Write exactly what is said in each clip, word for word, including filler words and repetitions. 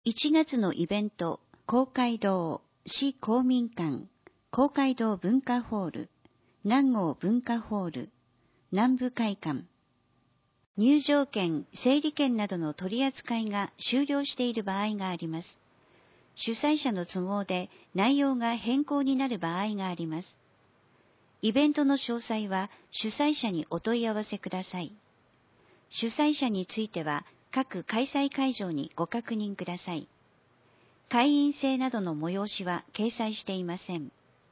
いちがつのイベント、公会堂市公民館、公会堂文化ホール、南郷文化ホール、南部会館。入場券、整理券などの取り扱いが終了している場合があります。主催者の都合で内容が変更になる場合があります。イベントの詳細は主催者にお問い合わせください。主催者については各開催会場にご確認ください。会員制などの催しは掲載していません。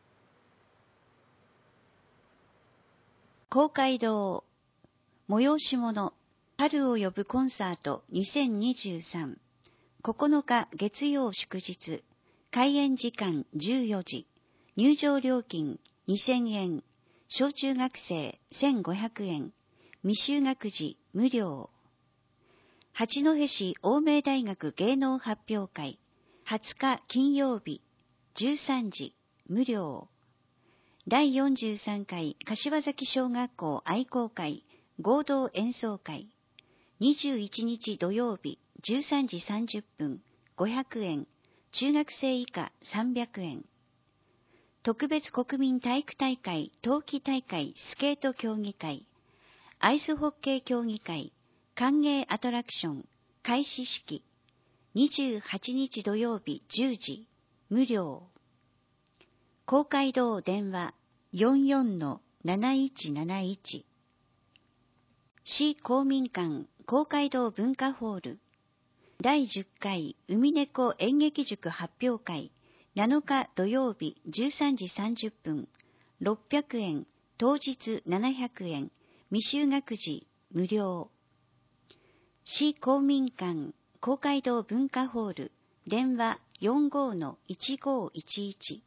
公会堂催し物春を呼ぶコンサートにせんにじゅうさん、ここのか月曜祝日、開演時間じゅうよじ、入場料金にせんえん、小中学生せんごひゃくえん、未就学児無料。八戸市青梅大学芸能発表会、はつか金曜日、じゅうさんじ、無料。だいよんじゅうさんかい柏崎小学校愛好会合同演奏会、にじゅういちにち土曜日じゅうさんじさんじゅっぷん、ごひゃくえん、中学生以下さんびゃくえん。特別国民体育大会冬季大会スケート競技会、アイスホッケー競技会、歓迎アトラクション、開始式、にじゅうはちにち土曜日じゅうじ、無料。公会堂電話 よんよんのなないちなないち。市公民館公会堂文化ホール、だいじゅっかい海猫演劇塾発表会、なのか土曜日じゅうさんじさんじゅっぷん、ろっぴゃくえん、当日ななひゃくえん、未就学児無料。市公民館公会堂文化ホール、電話 よんごのいちごいちいち。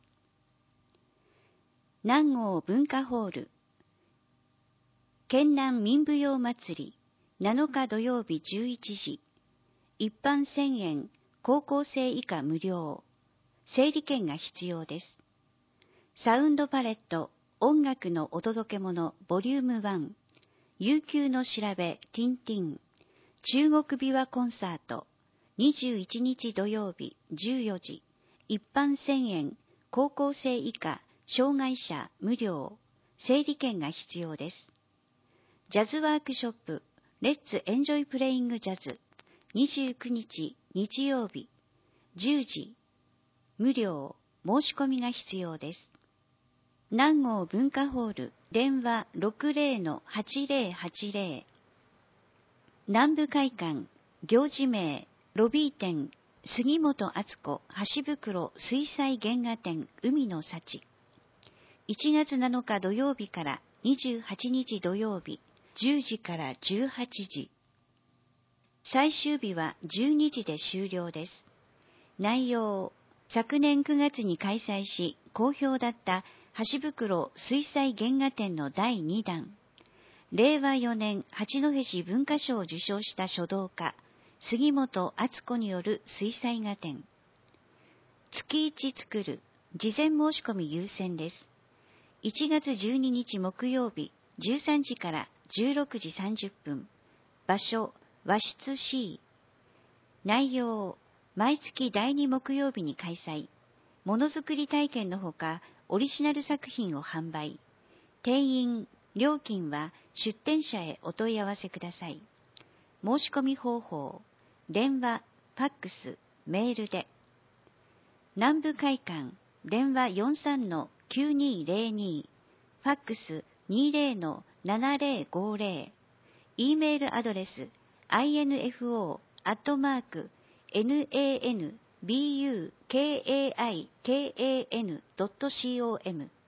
南郷文化ホール、県南民舞踊祭り、なのか土曜日じゅういちじ、一般せんえん、高校生以下無料。整理券が必要です。サウンドパレット、音楽のお届け物ボリュームワン、悠久の調べティンティン、中国琵琶コンサート、にじゅういちにち土曜日じゅうよじ、一般せんえん、高校生以下、障害者無料。整理券が必要です。ジャズワークショップ、レッツエンジョイプレイングジャズ、にじゅうくにち日曜日、じゅうじ、無料。申し込みが必要です。南郷文化ホール、電話 ろくぜろのはちぜろはちぜろ。南部会館、行事名、ロビー店、杉本敦子箸袋水彩原画展海の幸。いちがつなのか土曜日からにじゅうはちにち土曜日、じゅうじからじゅうはちじ。最終日はじゅうにじで終了です。内容、昨年くがつに開催し、好評だった箸袋水彩原画展のだいにだん。れいわよねん八戸市文化賞を受賞した書道家、杉本敦子による水彩画展。月いち作る、事前申し込み優先です。いちがつじゅうににち木曜日、じゅうさんじからじゅうろくじさんじゅっぷん。場所、和室 C。内容、毎月だいに木曜日に開催。ものづくり体験のほか、オリジナル作品を販売。定員、料金は出店者へお問い合わせください。申し込み方法、電話、ファックス、メールで。南部会館、電話 よんさんのきゅうにぜろに、ファックス にぜろのななぜろごぜろ、E メールアドレス アイエヌエフオー アットマーク ナンバーカンドットコム